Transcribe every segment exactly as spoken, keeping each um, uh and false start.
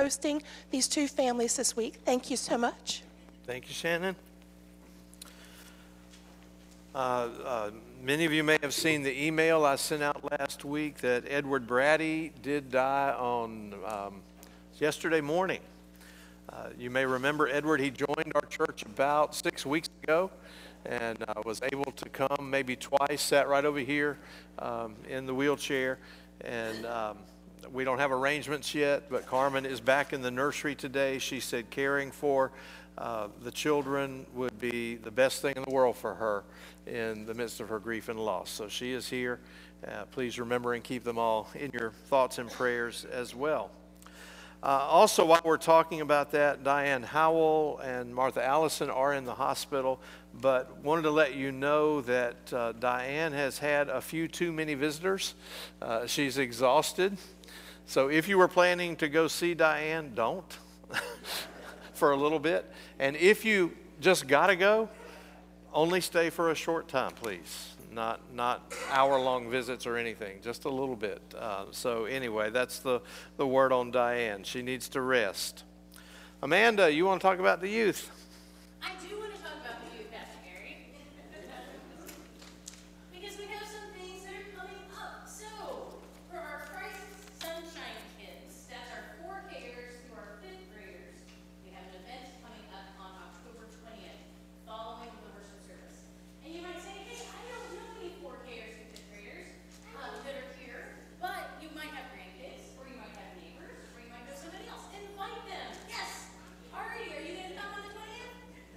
hosting these two families this week. Thank you so much. Thank you, Shannon. Uh, uh, many of you may have seen the email I sent out last week that Edward Brady did die on um, yesterday morning. Uh, you may remember Edward. He joined our church about six weeks ago and uh, was able to come maybe twice, sat right over here um, in the wheelchair. And um, we don't have arrangements yet, but Carmen is back in the nursery today. She said caring for uh, the children would be the best thing in the world for her in the midst of her grief and loss. So she is here. Uh, please remember and keep them all in your thoughts and prayers as well. Uh, also, while we're talking about that, Diane Howell and Martha Allison are in the hospital, but wanted to let you know that uh, Diane has had a few too many visitors. Uh, she's exhausted. So if you were planning to go see Diane, don't for a little bit. And if you just got to go, only stay for a short time, please. Not not hour-long visits or anything, just a little bit. Uh, so anyway, that's the, the word on Diane. She needs to rest. Amanda, you want to talk about the youth? I do want to talk about the youth, Pastor Gary. Because we have some things that are coming up. So, for our Christ Sunshine kids, that's our four K'ers through our fifth graders, we have an event coming up on October twentieth, following the worship service. And you might say, hey, I don't know any four K'ers and fifth graders um, that are here, but you might have grandkids, or you might have neighbors, or you might know somebody else. Invite them. Yes. Ari, are you going to come on the twentieth?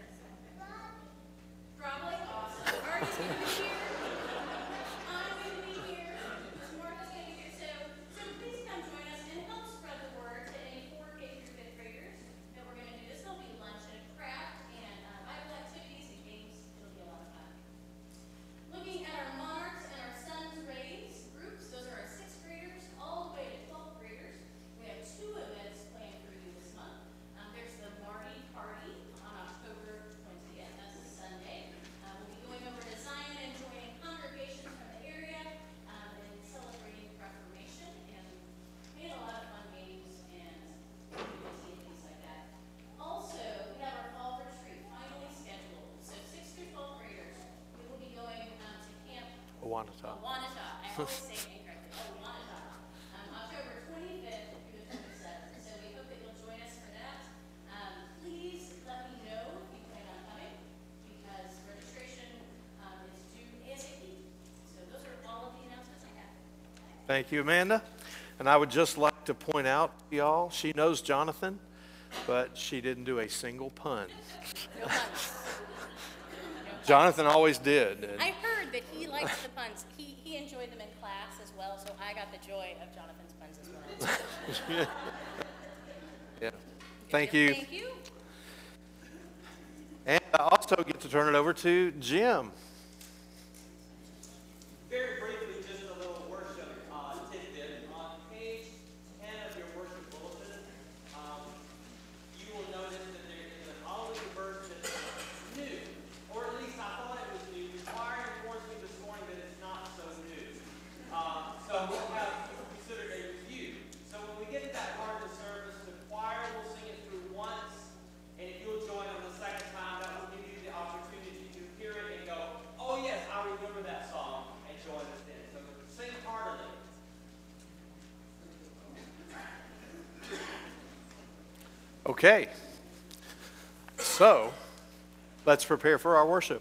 Probably. Awesome. Ari's going to be here. I'm going to be here. Miss Martha's going to be here. So, so please come join us and help spread the word to any four K through fifth graders that we're going to do this. There'll be lunch and craft and uh, Bible activities and games. It'll be a lot of fun. Looking at our Monarchs and our Sons Rays groups, those are our sixth graders all the way to twelfth graders. We have two events planned for you this month. Um, there's the Marty Party on October twentieth. That's a Sunday. Uh, we'll be going over to Zion and joining congregations from the area um, and celebrating Reformation. And we had a lot of fun games and activities and things like that. Also, we have our fall retreat finally scheduled. So sixth through twelfth graders, we will be going um, to Camp Awanata. Awanata. I always say it incorrectly. Awanata. Um, October twenty-fifth through the twenty-seventh. So we hope that you'll join us for that. Um, please let me know if you plan on coming, because registration um, is due ASAP. So those are all of the announcements I have. Thank you, Amanda. And I would just like to point out to y'all, she knows Jonathan, but she didn't do a single pun. No puns. Jonathan always did. And I heard that he likes the puns. He, he enjoyed them in class as well, so I got the joy of Jonathan's puns as well. yeah. Thank you. Thank you. And I also get to turn it over to Jim. Very briefly, just a little worship uh, tidbit. On page ten of your worship bulletin, um, you will notice that there is an Oliver version new, or at least I thought it was new. The choir informs me this morning that it's not so new. Uh, so we'll have considered a review. So when we get to that part of the service, the choir will sing it through once, and if you'll join on the second time, that will give you the opportunity to hear it and go, oh yes, I remember that song, and join us in. So sing heartily. Okay. So, let's prepare for our worship.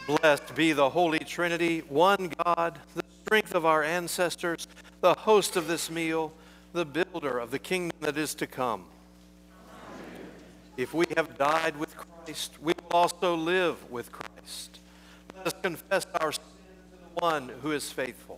Blessed be the Holy Trinity, one God, the strength of our ancestors, the host of this meal, the builder of the kingdom that is to come. If we have died with Christ, we will also live with Christ. Let us confess our sins to the one who is faithful.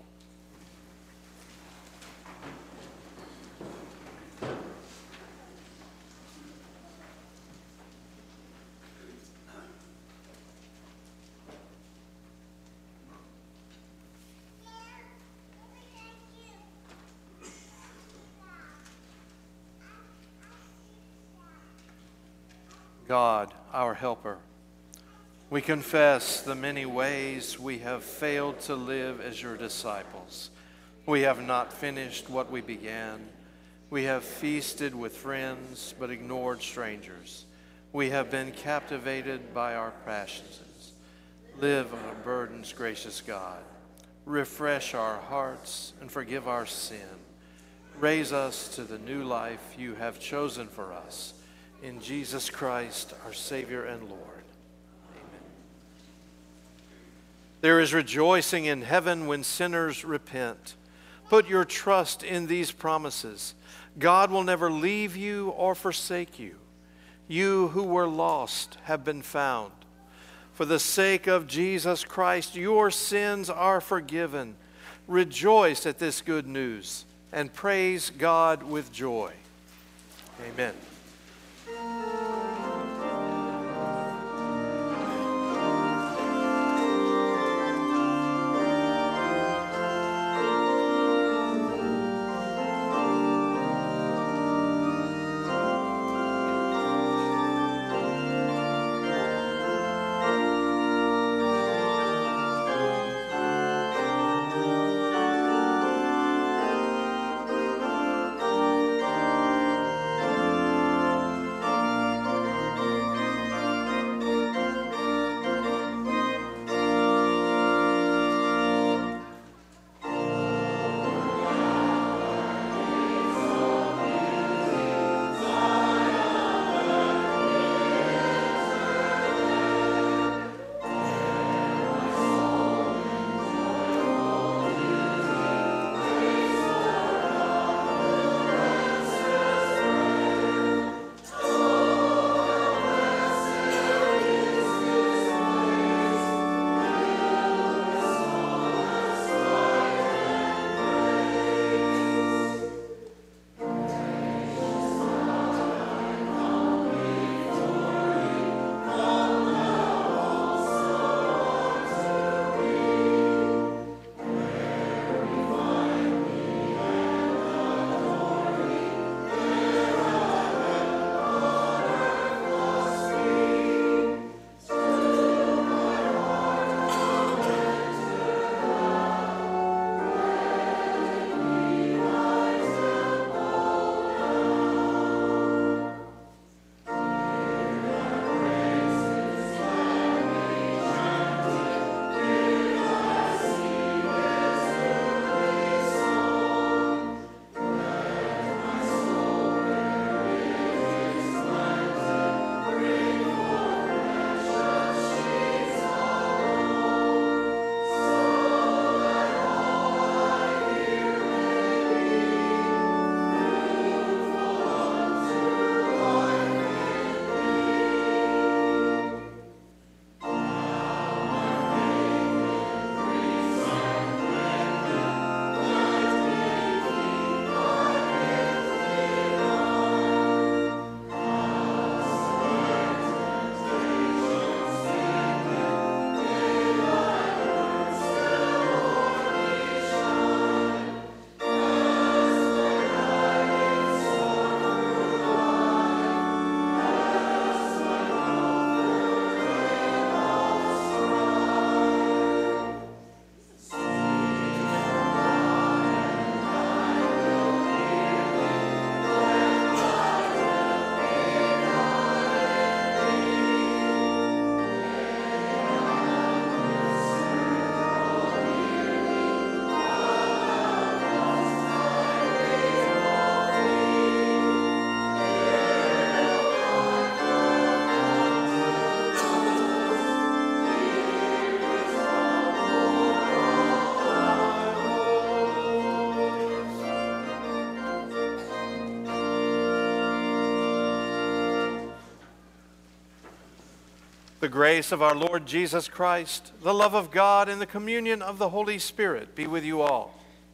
God, our helper, we confess the many ways we have failed to live as your disciples. We have not finished what we began. We have feasted with friends but ignored strangers. We have been captivated by our passions. Live on our burdens, gracious God. Refresh our hearts and forgive our sin. Raise us to the new life you have chosen for us. In Jesus Christ, our Savior and Lord. Amen. There is rejoicing in heaven when sinners repent. Put your trust in these promises. God will never leave you or forsake you. You who were lost have been found. For the sake of Jesus Christ, your sins are forgiven. Rejoice at this good news and praise God with joy. Amen. The grace of our Lord Jesus Christ, the love of God, and the communion of the Holy Spirit be with you all.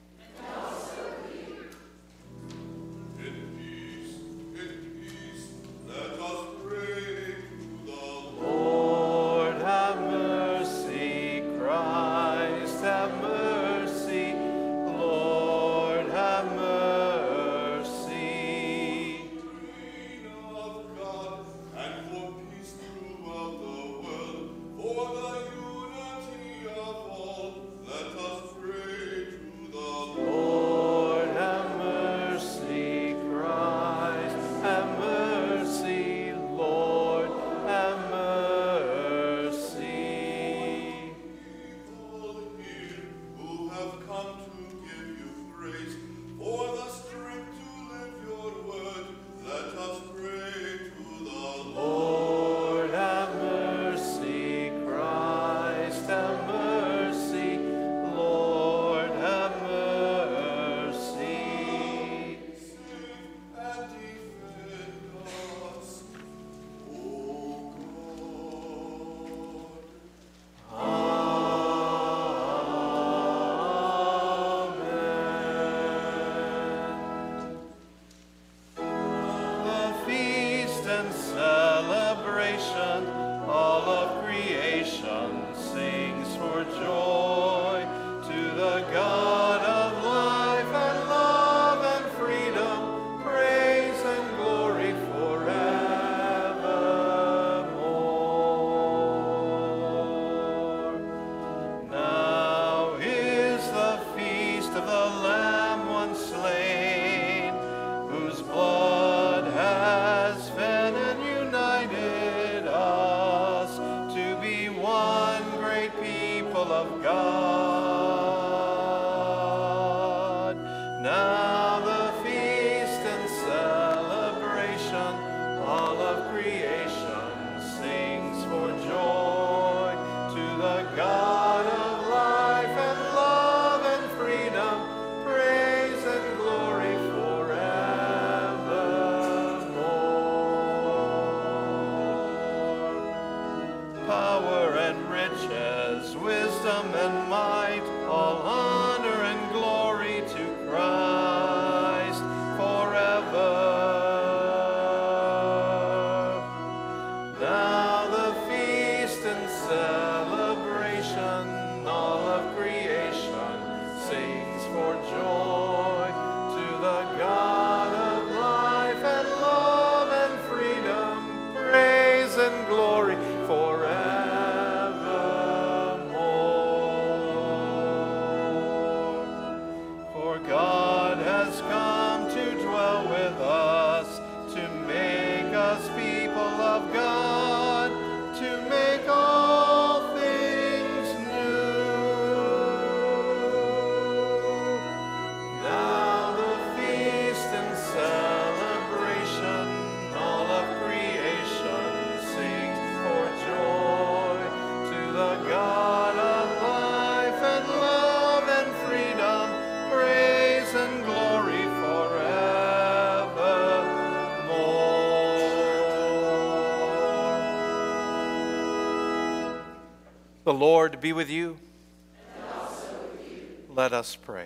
The Lord be with you. And also with you. Let us pray.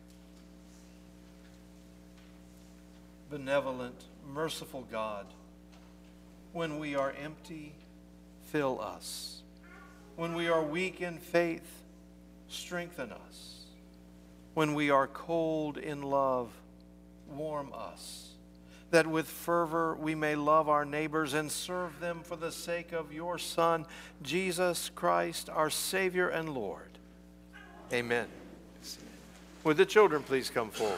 Benevolent, merciful God, when we are empty, fill us. When we are weak in faith, strengthen us. When we are cold in love, warm us, that with fervor we may love our neighbors and serve them for the sake of your Son, Jesus Christ, our Savior and Lord. Amen. Would the children please come forward?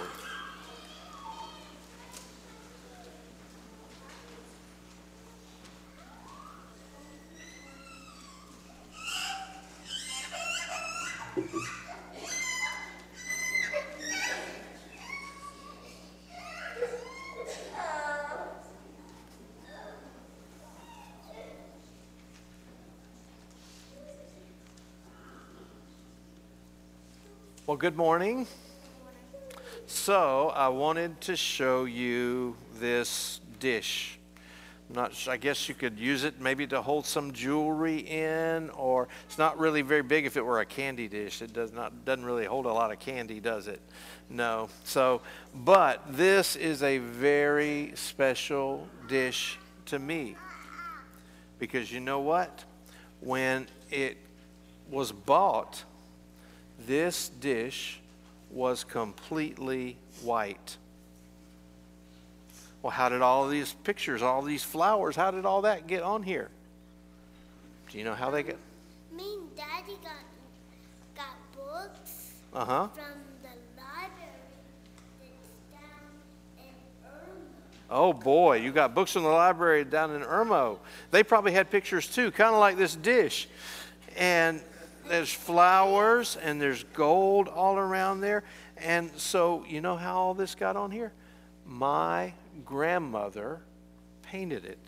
Well, good morning. So I wanted to show you this dish. Not, su- I guess you could use it maybe to hold some jewelry in, or it's not really very big if it were a candy dish. It does not, doesn't really hold a lot of candy, does it? No. So, but this is a very special dish to me. Because you know what? When it was bought, this dish was completely white. Well, how did all these pictures, all these flowers, how did all that get on here? Do you know how they get? Me and Daddy got got books Uh-huh. from the library that's down in Irma. Oh, boy, you got books from the library down in Irmo. They probably had pictures, too, kind of like this dish. And there's flowers, and there's gold all around there. And so, you know how all this got on here? My grandmother painted it.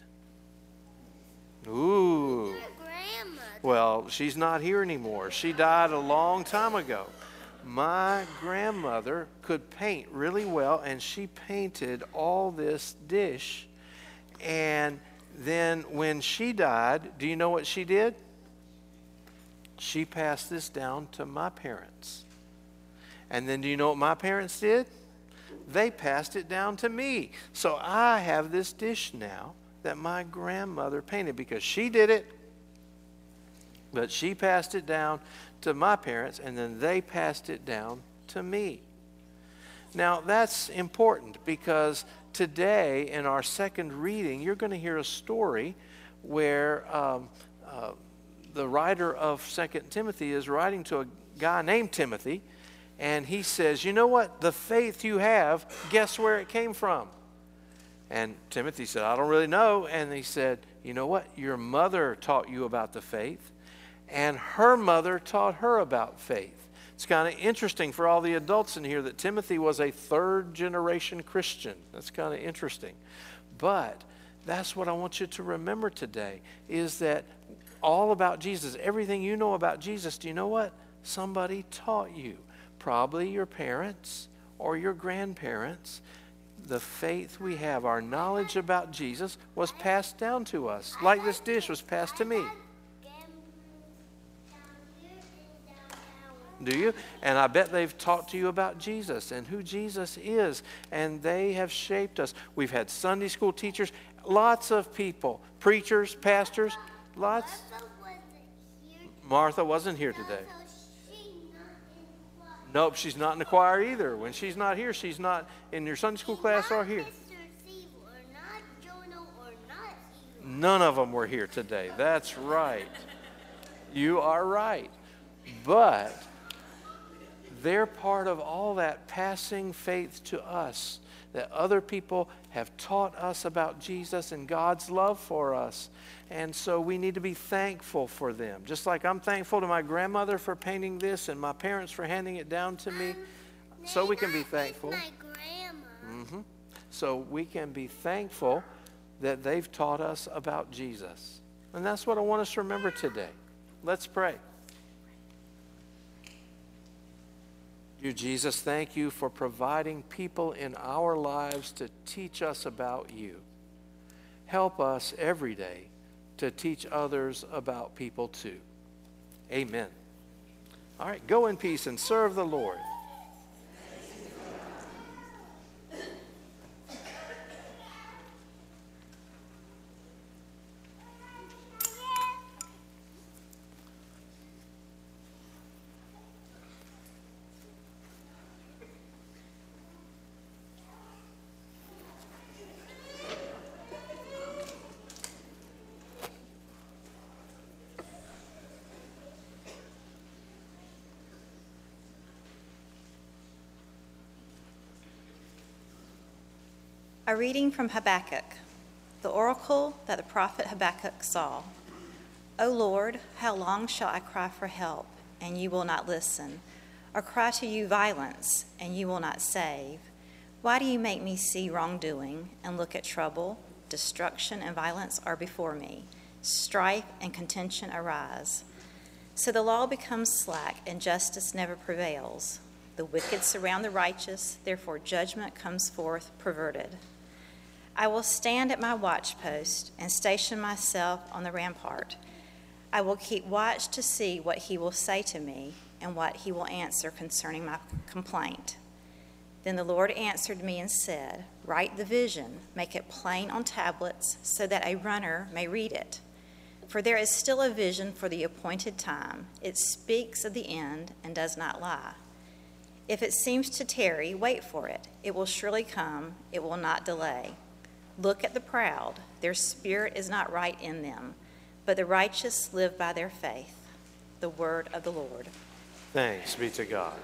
Ooh. My grandmother. Well, she's not here anymore. She died a long time ago. My grandmother could paint really well, and she painted all this dish. And then when she died, do you know what she did? She passed this down to my parents. And then do you know what my parents did? They passed it down to me. So I have this dish now that my grandmother painted because she did it, but she passed it down to my parents, and then they passed it down to me. Now, that's important because today in our second reading, you're going to hear a story where um, uh, the writer of Second Timothy is writing to a guy named Timothy, and he says, you know what? The faith you have, guess where it came from? And Timothy said, I don't really know. And he said, you know what? Your mother taught you about the faith, and her mother taught her about faith. It's kind of interesting for all the adults in here that Timothy was a third generation Christian. That's kind of interesting. But that's what I want you to remember today, is that all about Jesus, everything you know about Jesus, do you know what? Somebody taught you. Probably your parents or your grandparents. The faith we have, our knowledge about Jesus was passed down to us, like this dish was passed to me. Do you? And I bet they've taught to you about Jesus and who Jesus is, and they have shaped us. We've had Sunday school teachers, lots of people, preachers, pastors, lots. Martha wasn't here today. Nope, she's not in the choir either. When she's not here, she's not in your Sunday school class or here. None of them were here today. That's right. You are right. But they're part of all that passing faith to us, that other people have taught us about Jesus and God's love for us. And so we need to be thankful for them. Just like I'm thankful to my grandmother for painting this and my parents for handing it down to me. So we can be thankful. My grandma. Mm-hmm. So we can be thankful that they've taught us about Jesus. And that's what I want us to remember today. Let's pray. Dear Jesus, thank you for providing people in our lives to teach us about you. Help us every day to teach others about people too. Amen. All right, go in peace and serve the Lord. A reading from Habakkuk, the oracle that the prophet Habakkuk saw. O Lord, how long shall I cry for help, and you will not listen, or cry to you violence, and you will not save? Why do you make me see wrongdoing and look at trouble? Destruction and violence are before me. Strife and contention arise. So the law becomes slack, and justice never prevails. The wicked surround the righteous, therefore judgment comes forth perverted. I will stand at my watchpost and station myself on the rampart. I will keep watch to see what he will say to me and what he will answer concerning my complaint. Then the Lord answered me and said, Write the vision, make it plain on tablets, so that a runner may read it. For there is still a vision for the appointed time. It speaks of the end and does not lie. If it seems to tarry, wait for it. It will surely come, it will not delay. Look at the proud, their spirit is not right in them, but the righteous live by their faith. The word of the Lord. Thanks be to God.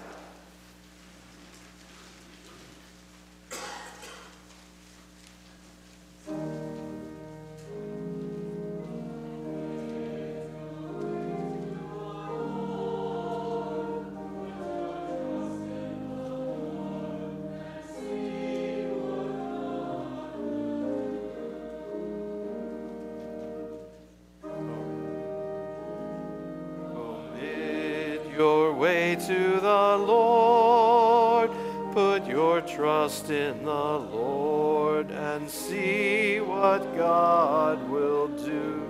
Your way to the Lord, put your trust in the Lord, and see what God will do.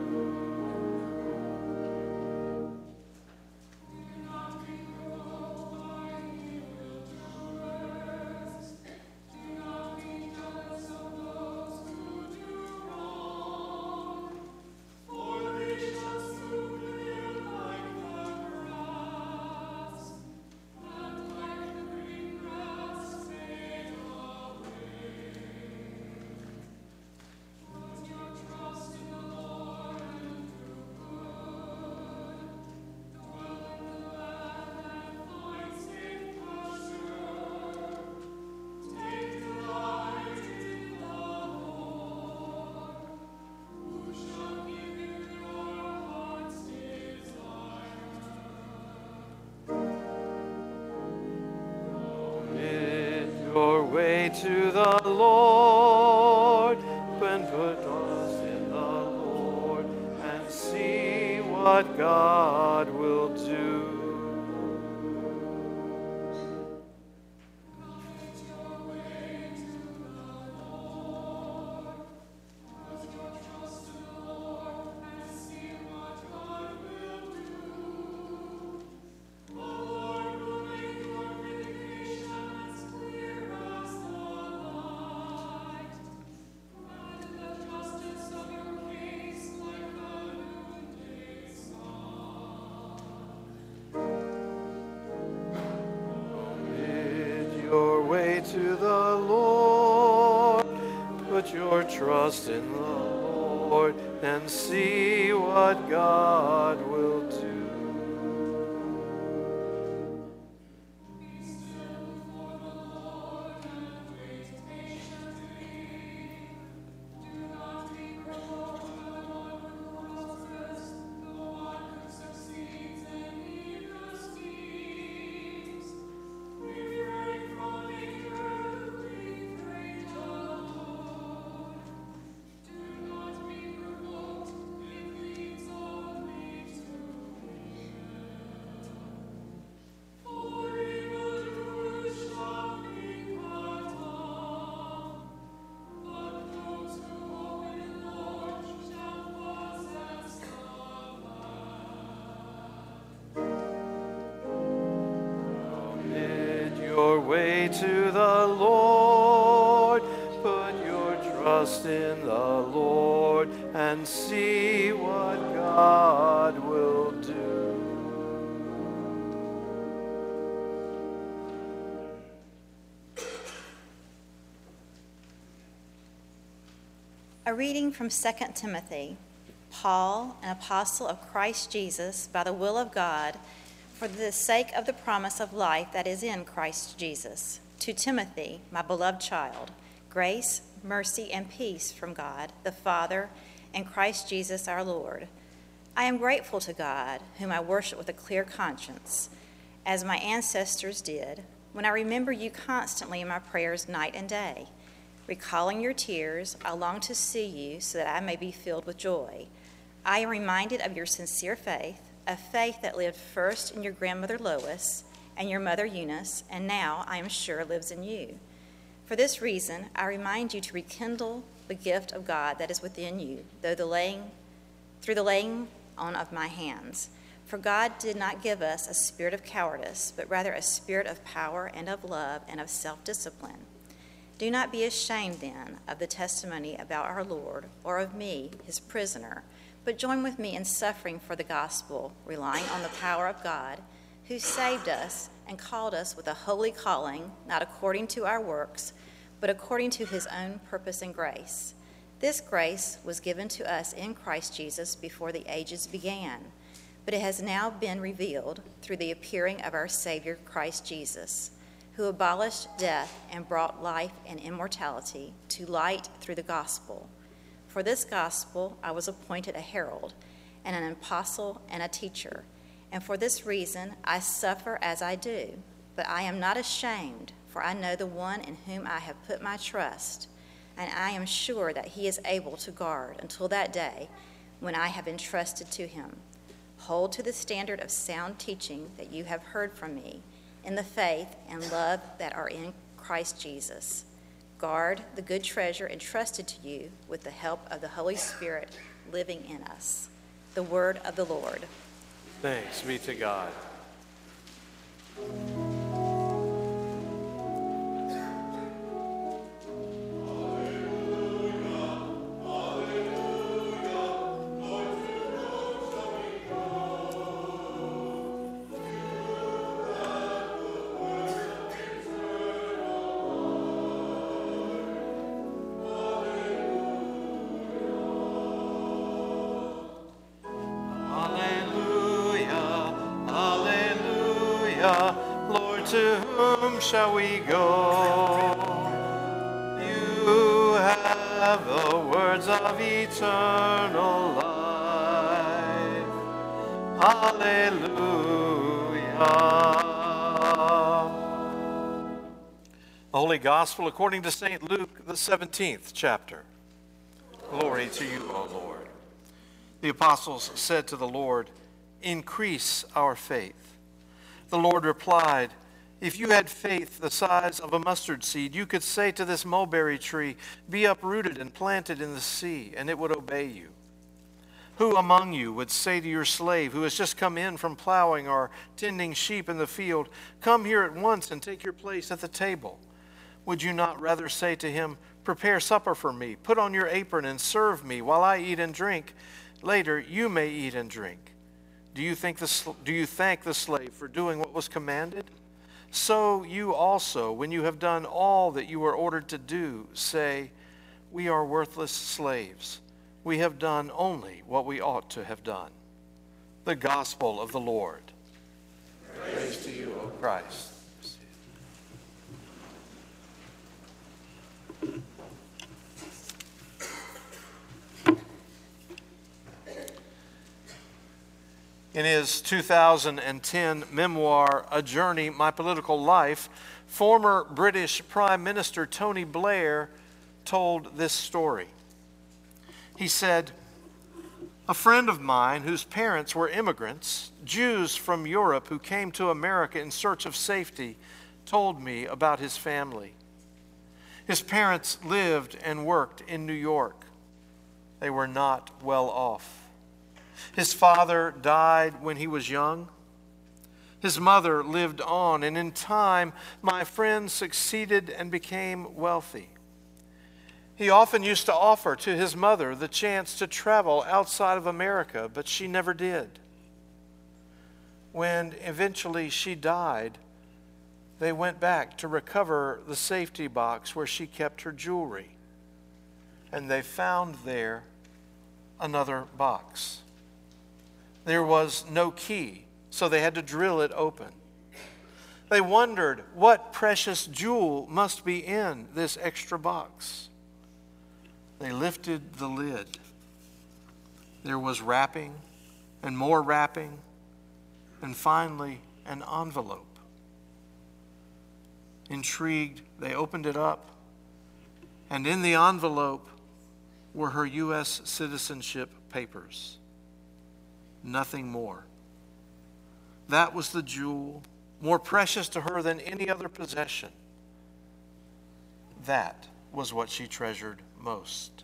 Your way to the Lord, and put trust in the Lord, and see what God will do. Your way to the Lord, put your trust in the Lord, and see what God will do. Your way to the Lord, put your trust in the Lord, and see what God will do. A reading from Second Timothy. Paul, an apostle of Christ Jesus, by the will of God, for the sake of the promise of life that is in Christ Jesus. To Timothy, my beloved child, grace, mercy, and peace from God, the Father, and Christ Jesus our Lord. I am grateful to God, whom I worship with a clear conscience, as my ancestors did, when I remember you constantly in my prayers night and day. Recalling your tears, I long to see you so that I may be filled with joy. I am reminded of your sincere faith, a faith that lived first in your grandmother Lois and your mother Eunice, and now, I am sure, lives in you. For this reason, I remind you to rekindle the gift of God that is within you, though the laying, through the laying on of my hands. For God did not give us a spirit of cowardice, but rather a spirit of power and of love and of self-discipline. Do not be ashamed, then, of the testimony about our Lord, or of me, his prisoner, but join with me in suffering for the gospel, relying on the power of God, who saved us and called us with a holy calling, not according to our works, but according to his own purpose and grace. This grace was given to us in Christ Jesus before the ages began, but it has now been revealed through the appearing of our Savior Christ Jesus, who abolished death and brought life and immortality to light through the gospel. For this gospel I was appointed a herald and an apostle and a teacher, and for this reason I suffer as I do. But I am not ashamed, for I know the one in whom I have put my trust, and I am sure that he is able to guard until that day when I have entrusted to him. Hold to the standard of sound teaching that you have heard from me, in the faith and love that are in Christ Jesus. Guard the good treasure entrusted to you with the help of the Holy Spirit living in us. The word of the Lord. Thanks be to God. Lord, to whom shall we go? You have the words of eternal life. Hallelujah. The Holy Gospel according to Saint Luke, the seventeenth chapter. Glory to you, O Lord. The apostles said to the Lord, "Increase our faith." The Lord replied, "If you had faith the size of a mustard seed, you could say to this mulberry tree, 'Be uprooted and planted in the sea,' and it would obey you. Who among you would say to your slave who has just come in from plowing or tending sheep in the field, 'Come here at once and take your place at the table'? Would you not rather say to him, 'Prepare supper for me, put on your apron and serve me while I eat and drink? Later you may eat and drink.' Do you think the, do you thank the slave for doing what was commanded? So you also, when you have done all that you were ordered to do, say, 'We are worthless slaves. We have done only what we ought to have done.'" The gospel of the Lord. Praise, Praise to you, O Christ. In his two thousand ten memoir, A Journey, My Political Life, former British Prime Minister Tony Blair told this story. He said, "A friend of mine whose parents were immigrants, Jews from Europe who came to America in search of safety, told me about his family. His parents lived and worked in New York. They were not well off. His father died when he was young. His mother lived on, and in time, my friend succeeded and became wealthy. He often used to offer to his mother the chance to travel outside of America, but she never did. When eventually she died, they went back to recover the safety box where she kept her jewelry, and they found there another box. There was no key, so they had to drill it open. They wondered what precious jewel must be in this extra box. They lifted the lid. There was wrapping and more wrapping, and finally an envelope. Intrigued, they opened it up, and in the envelope were her U S citizenship papers. Nothing more. That was the jewel, more precious to her than any other possession. that was what she treasured most.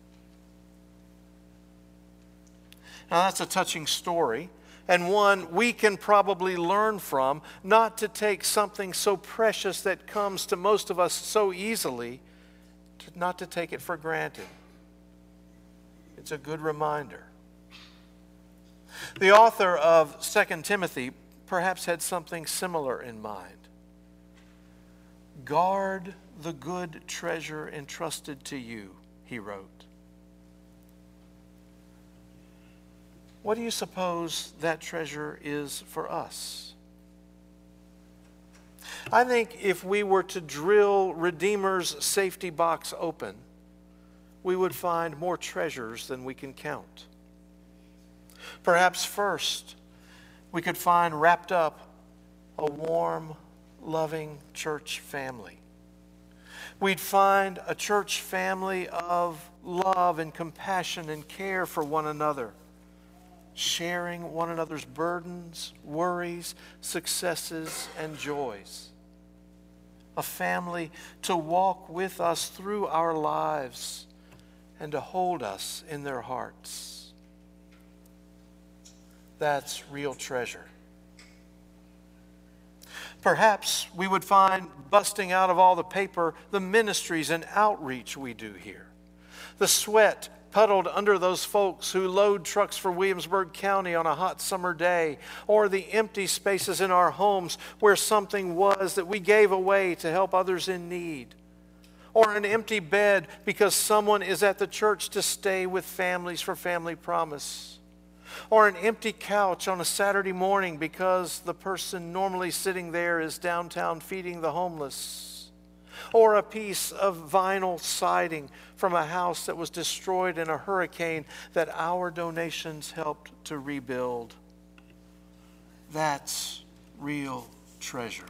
Now, that's a touching story, and one we can probably learn from, not to take something so precious that comes to most of us so easily, to, not to take it for granted. It's a good reminder. The author of Second Timothy perhaps had something similar in mind. Guard the good treasure entrusted to you, he wrote. What do you suppose that treasure is for us? I think if we were to drill Redeemer's safety box open, we would find more treasures than we can count. Perhaps first, we could find wrapped up a warm, loving church family. We'd find a church family of love and compassion and care for one another, sharing one another's burdens, worries, successes, and joys. A family to walk with us through our lives and to hold us in their hearts. That's real treasure. Perhaps we would find, busting out of all the paper, the ministries and outreach we do here. The sweat puddled under those folks who load trucks for Williamsburg County on a hot summer day, or the empty spaces in our homes where something was that we gave away to help others in need, or an empty bed because someone is at the church to stay with families for Family Promise, or an empty couch on a Saturday morning because the person normally sitting there is downtown feeding the homeless, or a piece of vinyl siding from a house that was destroyed in a hurricane that our donations helped to rebuild. That's real treasure.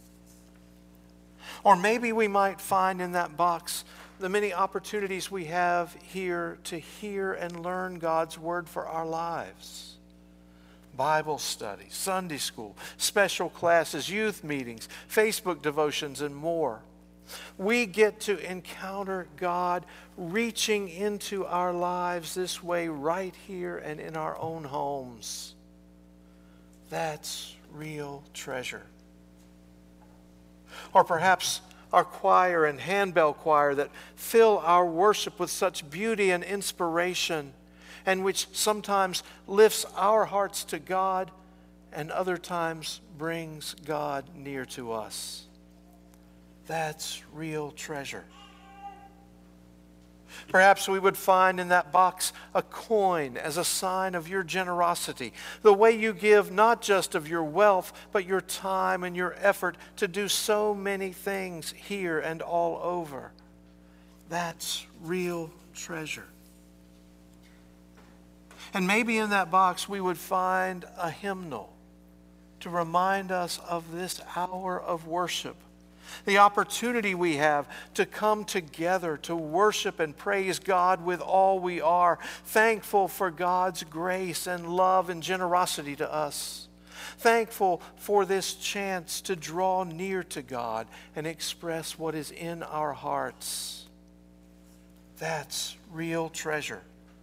Or maybe we might find in that box the many opportunities we have here to hear and learn God's Word for our lives. Bible study, Sunday school, special classes, youth meetings, Facebook devotions, and more. We get to encounter God reaching into our lives this way right here and in our own homes. That's real treasure. Or perhaps our choir and handbell choir that fill our worship with such beauty and inspiration, and which sometimes lifts our hearts to God and other times brings God near to us. That's real treasure. Perhaps we would find in that box a coin as a sign of your generosity, the way you give not just of your wealth, but your time and your effort to do so many things here and all over. That's real treasure. And maybe in that box we would find a hymnal to remind us of this hour of worship, the opportunity we have to come together to worship and praise God with all we are, thankful for God's grace and love and generosity to us, thankful for this chance to draw near to God and express what is in our hearts. That's real treasure.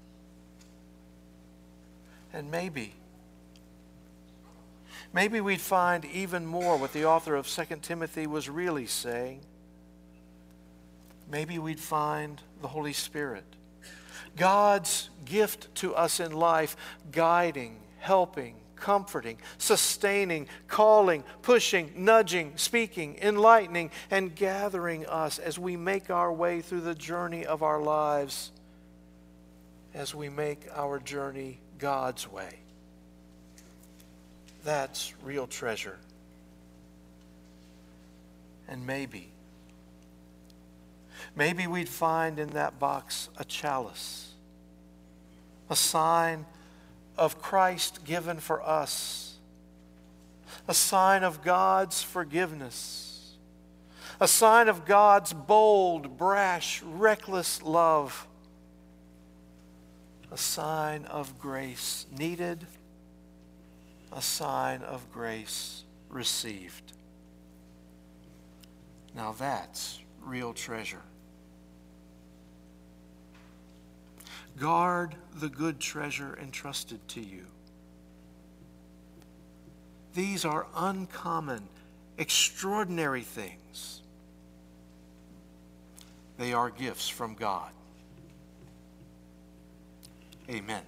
And maybe Maybe we'd find even more what the author of Second Timothy was really saying. Maybe we'd find the Holy Spirit, God's gift to us in life, guiding, helping, comforting, sustaining, calling, pushing, nudging, speaking, enlightening, and gathering us as we make our way through the journey of our lives, as we make our journey God's way. That's real treasure. And maybe, maybe we'd find in that box a chalice, a sign of Christ given for us, a sign of God's forgiveness, a sign of God's bold, brash, reckless love, a sign of grace needed, a sign of grace received. Now that's real treasure. Guard the good treasure entrusted to you. These are uncommon, extraordinary things. They are gifts from God. Amen.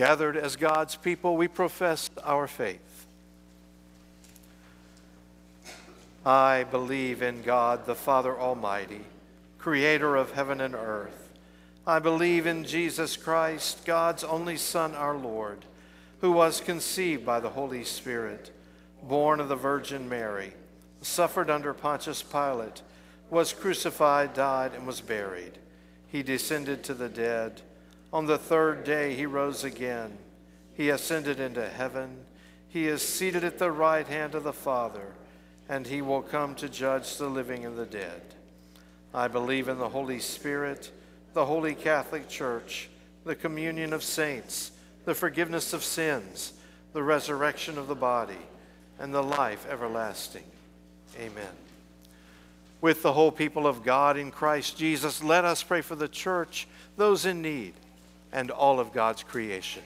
Gathered as God's people, we profess our faith. I believe in God, the Father Almighty, creator of heaven and earth. I believe in Jesus Christ, God's only Son, our Lord, who was conceived by the Holy Spirit, born of the Virgin Mary, suffered under Pontius Pilate, was crucified, died, and was buried. He descended to the dead. On the third day he rose again. He ascended into heaven. He is seated at the right hand of the Father, and he will come to judge the living and the dead. I believe in the Holy Spirit, the Holy Catholic Church, the communion of saints, the forgiveness of sins, the resurrection of the body, and the life everlasting. Amen. With the whole people of God in Christ Jesus, let us pray for the church, those in need, and all of God's creation.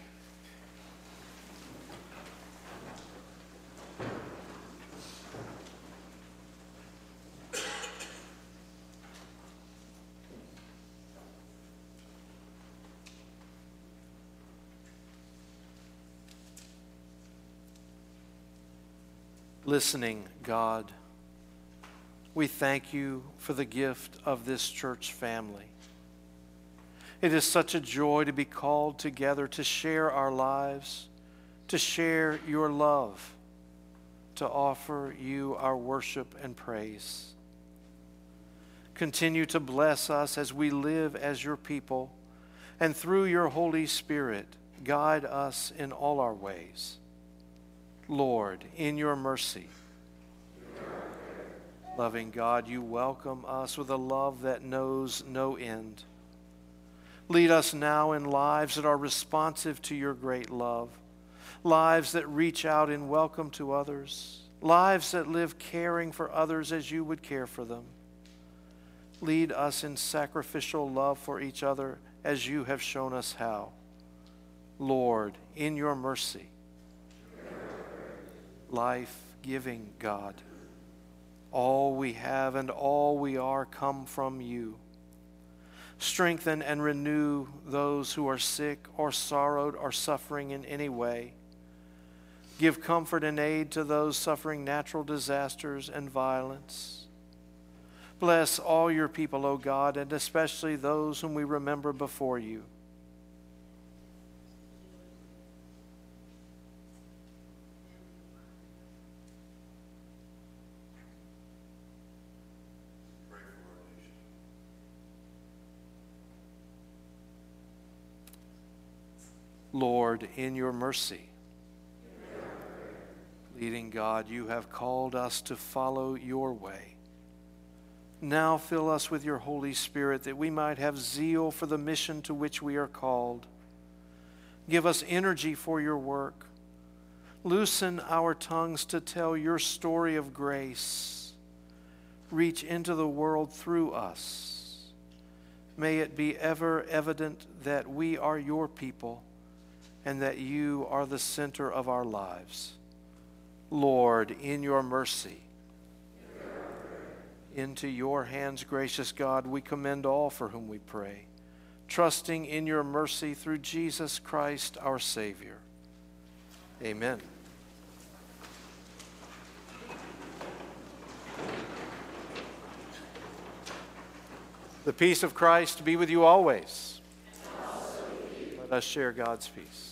Listening, God, we thank you for the gift of this church family. It is such a joy to be called together to share our lives, to share your love, to offer you our worship and praise. Continue to bless us as we live as your people, and through your Holy Spirit, guide us in all our ways. Lord, in your mercy, loving God, you welcome us with a love that knows no end. Lead us now in lives that are responsive to your great love, lives that reach out in welcome to others, lives that live caring for others as you would care for them. Lead us in sacrificial love for each other as you have shown us how. Lord, in your mercy, life-giving God, all we have and all we are come from you. Strengthen and renew those who are sick or sorrowed or suffering in any way. Give comfort and aid to those suffering natural disasters and violence. Bless all your people, O God, and especially those whom we remember before you. Lord, in your mercy, leading God, you have called us to follow your way. Now fill us with your Holy Spirit that we might have zeal for the mission to which we are called. Give us energy for your work. Loosen our tongues to tell your story of grace. Reach into the world through us. May it be ever evident that we are your people, and that you are the center of our lives. Lord, in your mercy, into your hands, gracious God, we commend all for whom we pray, trusting in your mercy through Jesus Christ, our Savior. Amen. The peace of Christ be with you always. Let us share God's peace.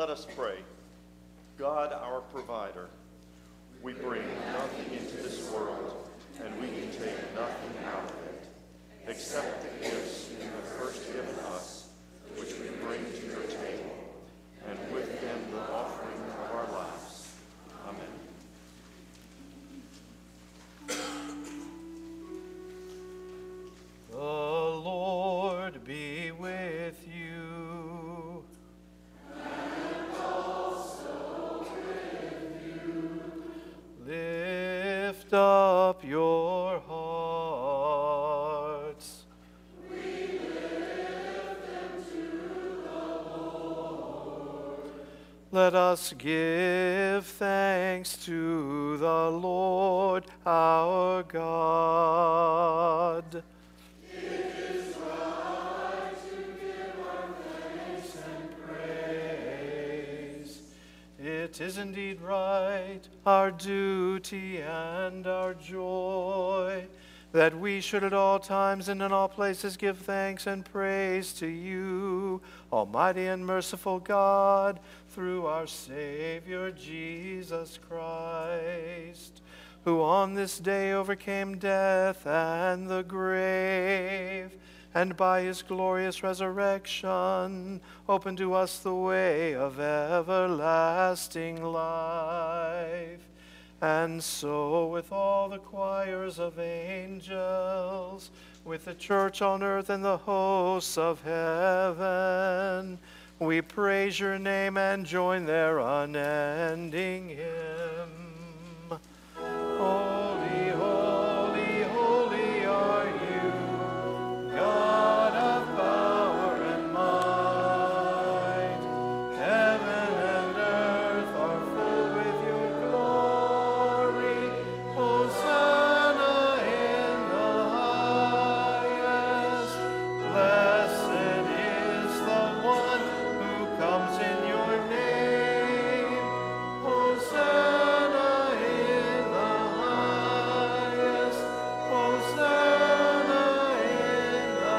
Let us pray. God, our provider, we bring nothing into this world, and we can take nothing out of it, except the gifts you have first given us, which we bring to your table, and with them the offering of our lives. Amen. The Lord be with you. And also with you. Lift up your hearts. We lift them to the Lord. Let us give thanks to the Lord our God. It is indeed right, our duty and our joy, that we should at all times and in all places give thanks and praise to you, Almighty and merciful God, through our Savior Jesus Christ, who on this day overcame death and the grave, and by his glorious resurrection opened to us the way of everlasting life. And so with all the choirs of angels, with the church on earth and the hosts of heaven, we praise your name and join their unending hymn. Holy, holy, holy are you, God of power and might. Heaven and earth are full with your glory. Hosanna in the highest. Blessed is the one who comes in your name. Hosanna in the highest. Hosanna in the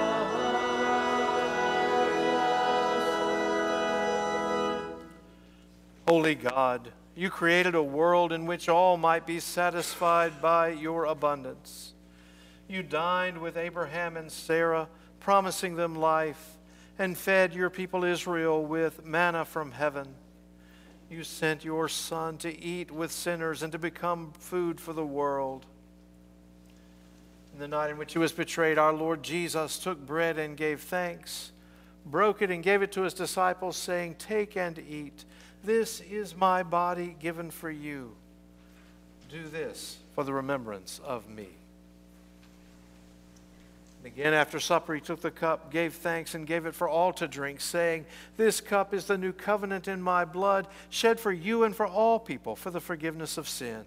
highest. Holy God, you created a world in which all might be satisfied by your abundance. You dined with Abraham and Sarah, promising them life, and fed your people Israel with manna from heaven. You sent your Son to eat with sinners and to become food for the world. In the night in which he was betrayed, our Lord Jesus took bread and gave thanks, broke it and gave it to his disciples, saying, "Take and eat. This is my body given for you. Do this for the remembrance of me." And again, after supper, he took the cup, gave thanks, and gave it for all to drink, saying, "This cup is the new covenant in my blood, shed for you and for all people for the forgiveness of sin.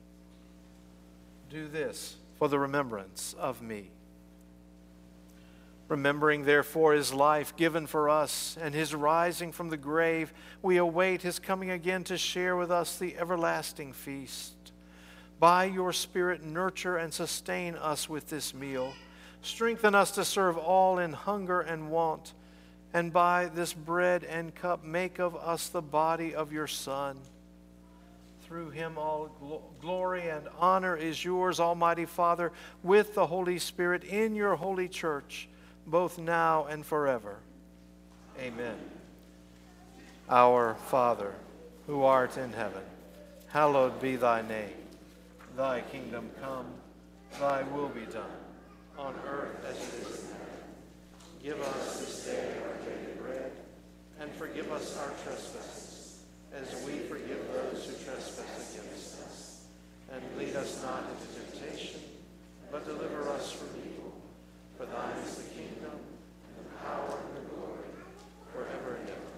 Do this for the remembrance of me." Remembering, therefore, his life given for us and his rising from the grave, we await his coming again to share with us the everlasting feast. By your Spirit, nurture and sustain us with this meal. Strengthen us to serve all in hunger and want. And by this bread and cup, make of us the body of your Son. Through him all gl- glory and honor is yours, Almighty Father, with the Holy Spirit in your holy church, both now and forever. Amen. Our Father, who art in heaven, hallowed be thy name. Thy kingdom come, thy will be done, on earth as it is in heaven. Give us this day our daily bread, and forgive us our trespasses, as we forgive those who trespass against us. And lead us not into temptation, but deliver us from evil. For thine is the kingdom, and the power, and the glory, forever and ever.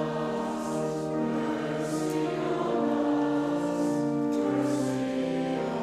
Mercy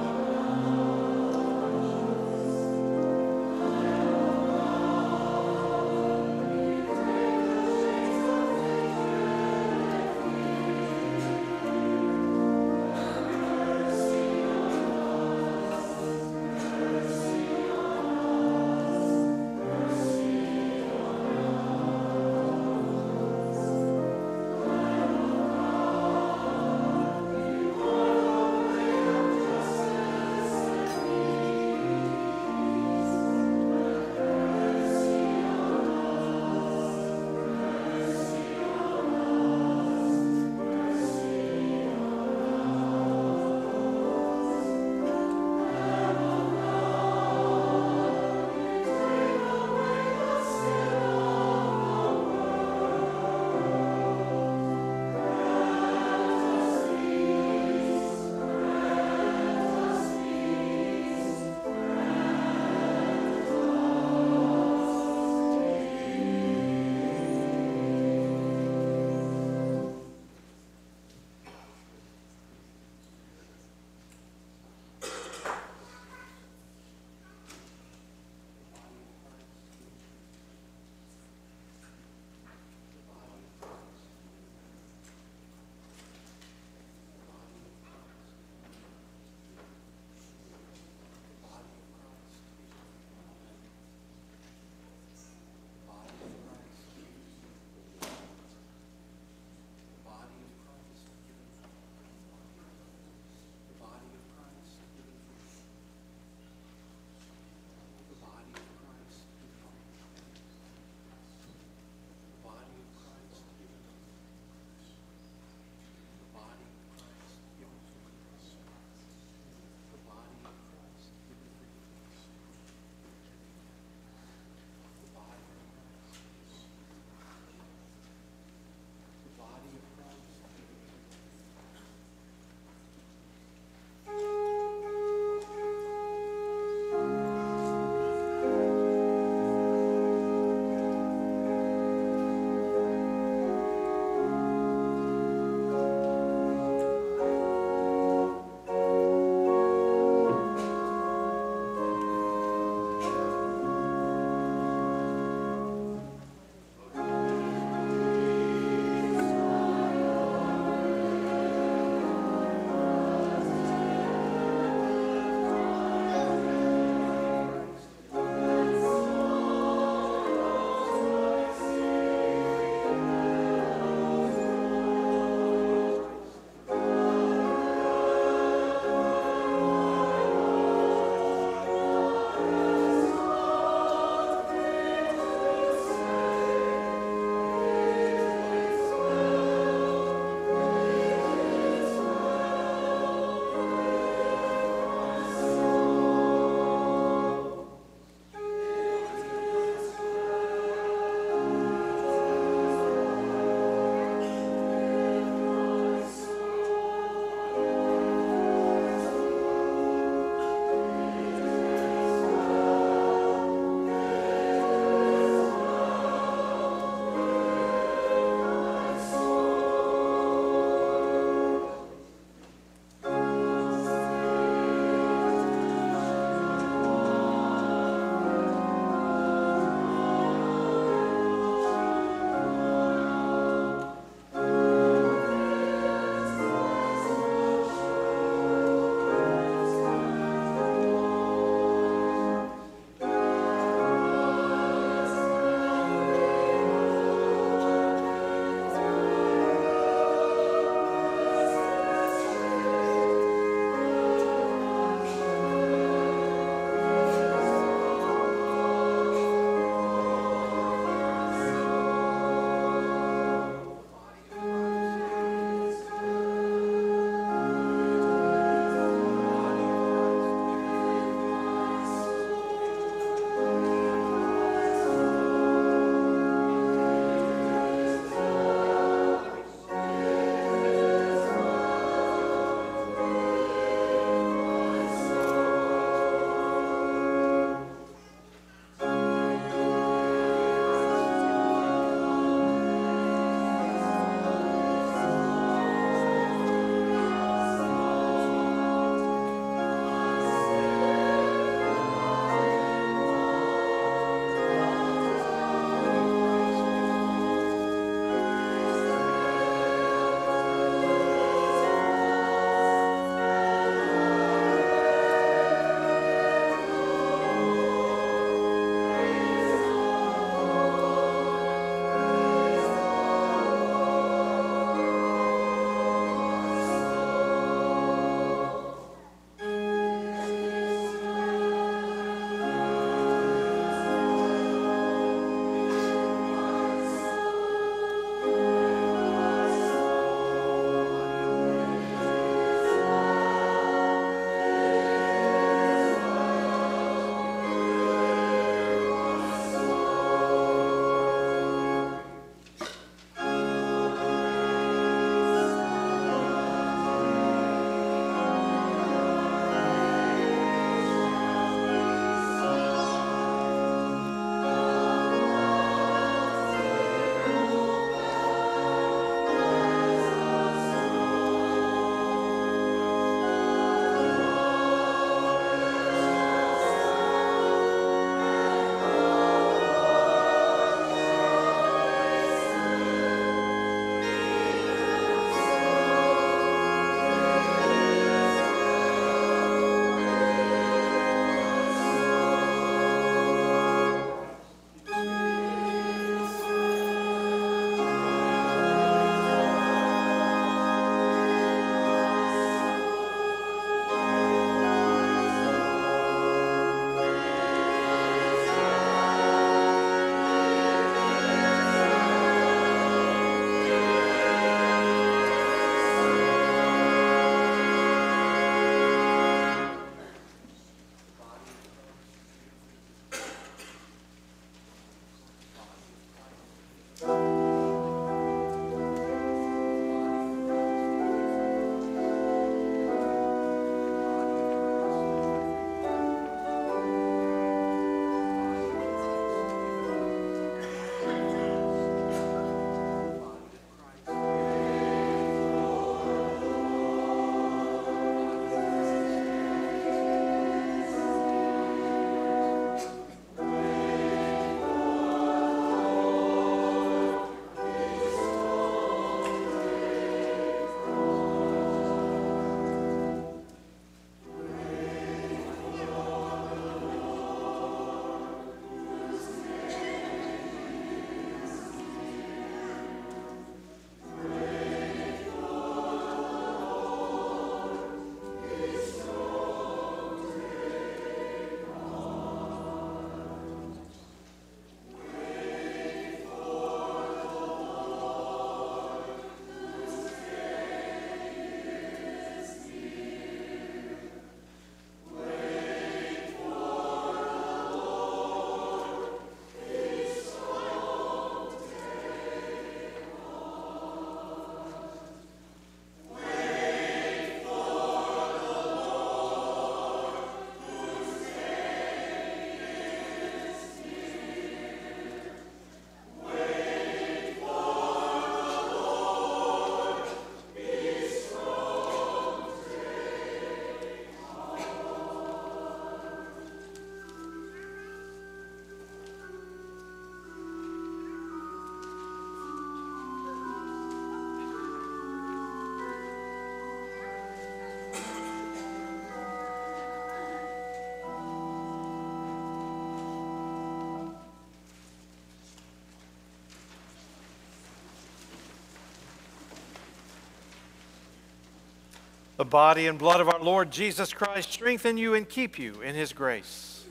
The body and blood of our Lord Jesus Christ strengthen you and keep you in his grace.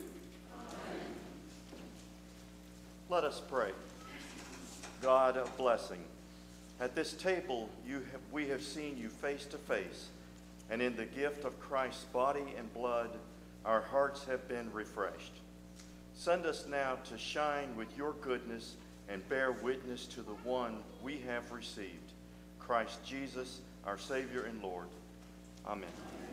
Let us pray. God of blessing, at this table you have, we have seen you face to face, and in the gift of Christ's body and blood, our hearts have been refreshed. Send us now to shine with your goodness and bear witness to the one we have received, Christ Jesus, our Savior and Lord. Amen.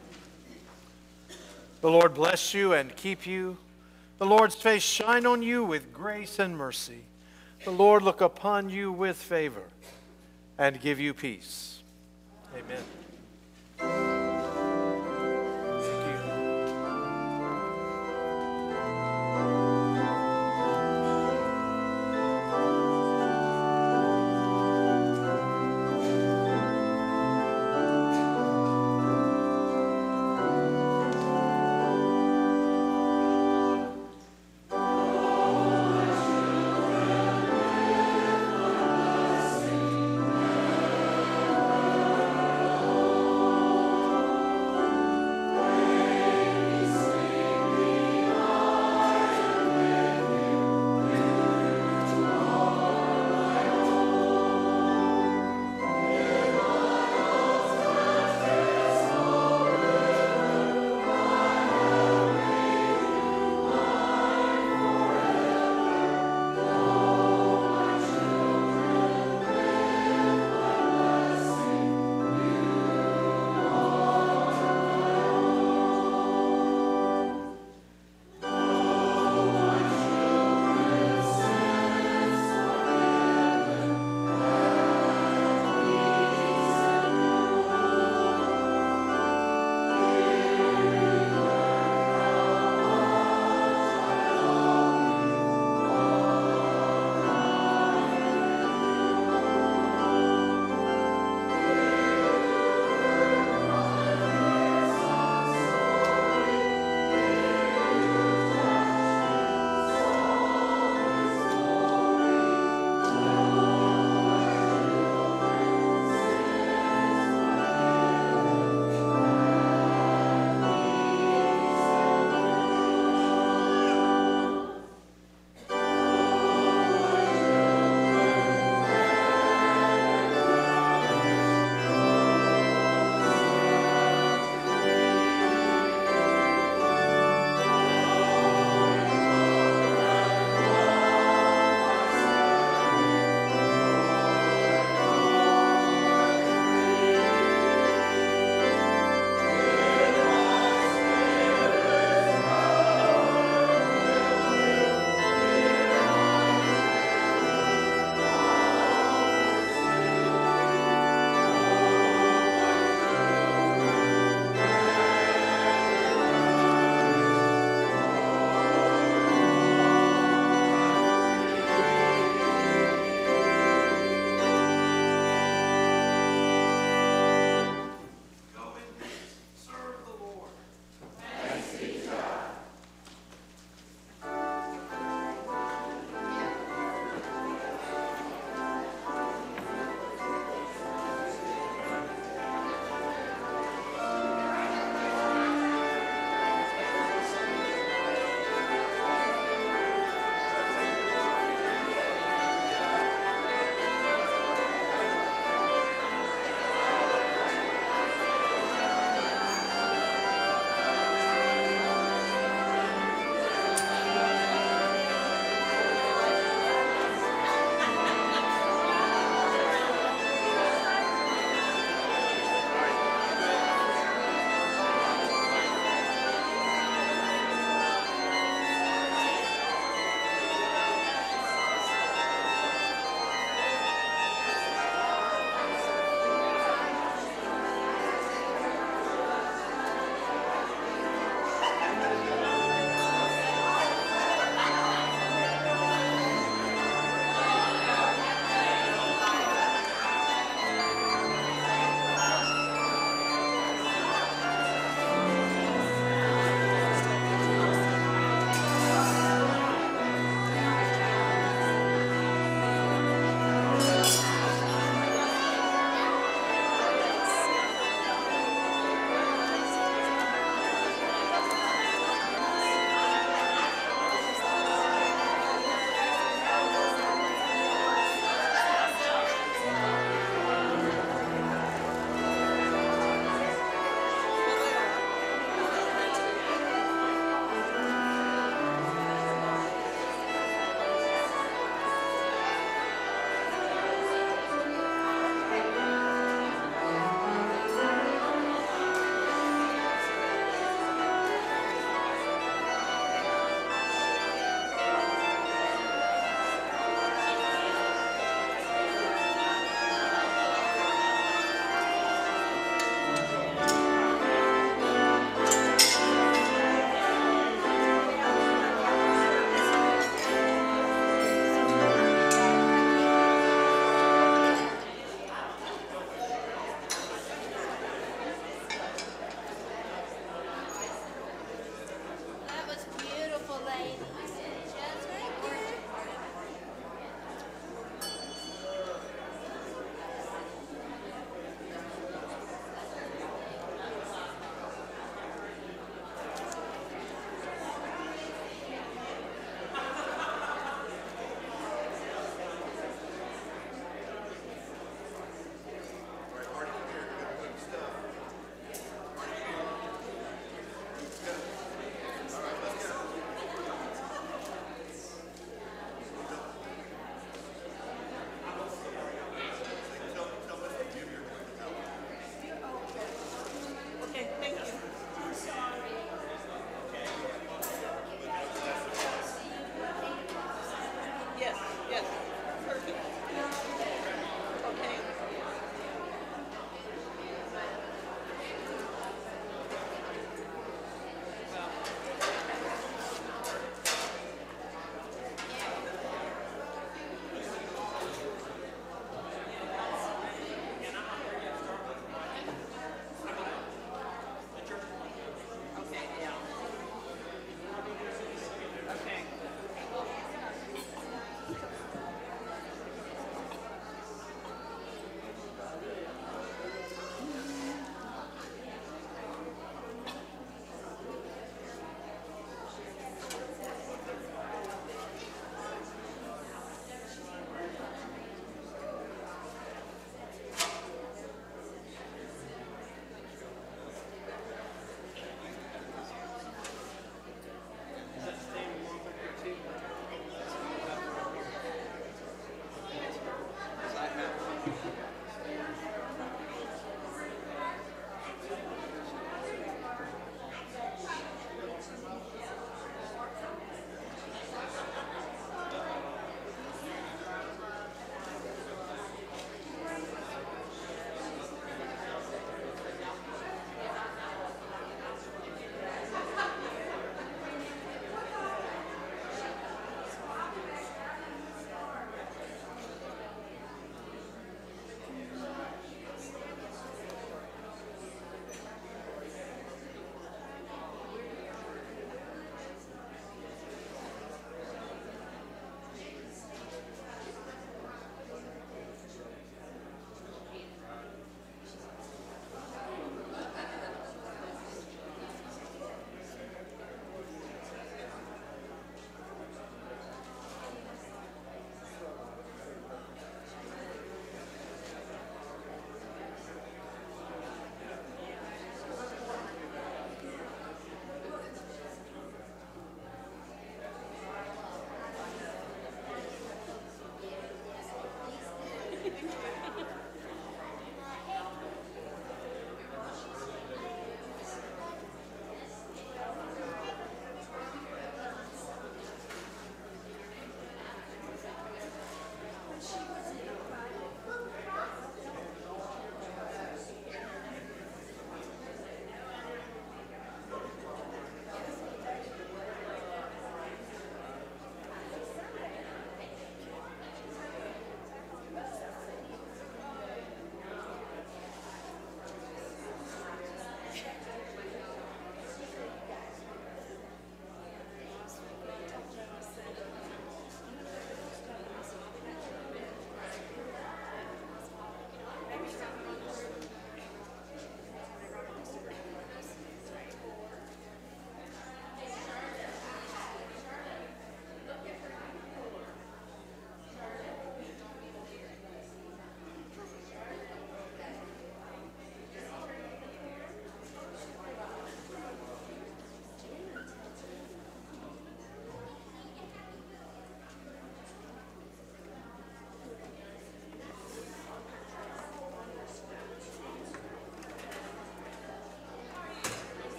The Lord bless you and keep you. The Lord's face shine on you with grace and mercy. The Lord look upon you with favor and give you peace. Amen.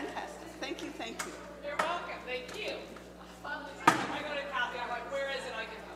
fantastic. Thank you, thank you. You're welcome. Thank you. I got a copy. I'm like, where is it? I can